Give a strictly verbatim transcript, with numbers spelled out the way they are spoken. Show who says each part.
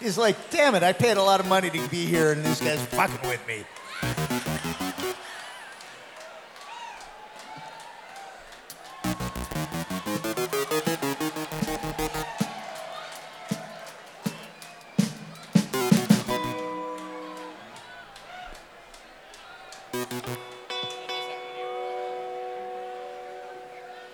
Speaker 1: He's like, damn it, I paid a lot of money to be here, and this guy's fucking with me.